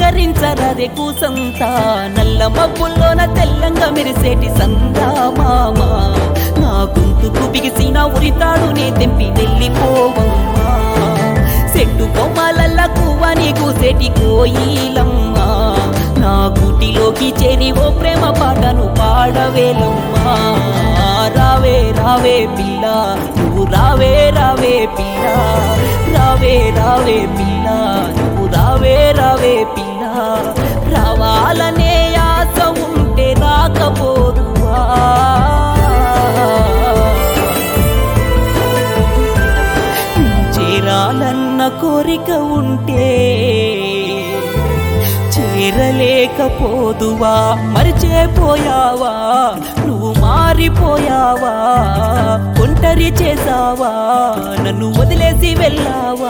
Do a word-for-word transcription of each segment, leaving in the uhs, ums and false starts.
పలకరించరాదే కూసంత నల్ల మబ్బుల్లోన తెల్లంగా మెరిసేటి సందామామ నా గొంతుకు బిగిసిన ఉరితాడు నే తెంపి వెళ్ళిపోవమ్మా చెట్టు కొమ్మలల్ల కువ్వని కూసేటి కోయిలమ్మా నా గుటిలోకి చేరి ఓ ప్రేమ పాటను పాడవేలమ్మా రావే రావే పిల్ల నువ్వు రావే రావే పిల్ల రావే రావే పిల్ల నువ్వు రావే రావే పిల్ల రావాలనే ఆశ ఉంటే రాకపోదువా చేరాలన్న కోరిక ఉంటే చేరలేకపోదువా మరిచేపోయావా నువ్వు మారిపోయావా ఒంటరి చేసావా నన్ను వదిలేసి వెళ్ళావా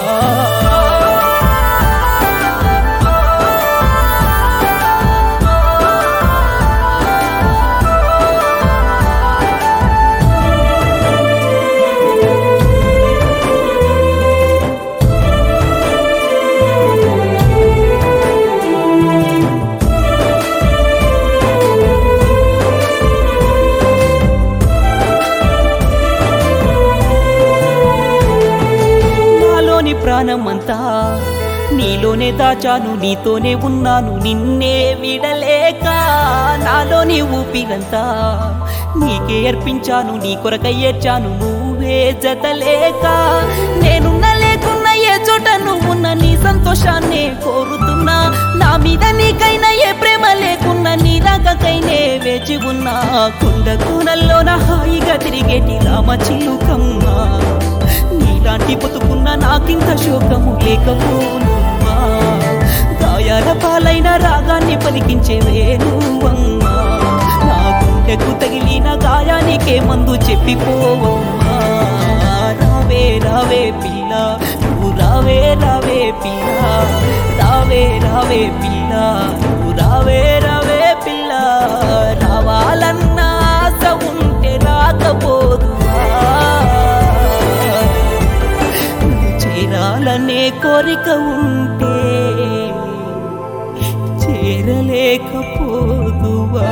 ప్రాణమంతా నీలోనే దాచాను నీతోనే ఉన్నాను నిన్నే విడలేక నాలోని ఊపిరంతా నీకే అర్పించాను నీ కొరకై ఏడ్చాను నువ్వే జతలేక నేనున్న లేకున్నా ఏ చోట నువ్వున్న నీ సంతోషాన్నే కోరుతున్నా నా మీద నీకైనా ఏ ప్రేమ లేకున్నా నీ రాకకైనే వేచి ఉన్నా కొండ కోనల్లోన హాయిగా తిరిగేటి రామ చిలుకమ్మా నీలాంటి బతుకున్న నాకింత శోకము లేకపోనుమ్మా గాయాల పాలైన రాగాన్ని పలికించే వేణువమ్మా నా గుండెకు తగిలిన గాయానికే మందు చెప్పిపోవమ్మా రావే రావే పిల్ల నువ్వు రావే రావే పిల్ల రావే రావే పిల్ల నువ్వు రావే రావే పిల్ల రావాలన్న ఆశ ఉంటే రాకపోదువా చేరాలనే కోరిక ఉంటే చేరలేకపోదువా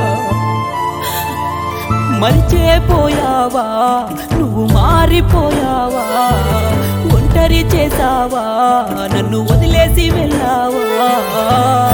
మరిచేపోయావా నువ్వు మారిపోయావా ఒంటరి చేసావా నన్ను వదిలేసి వెళ్ళావా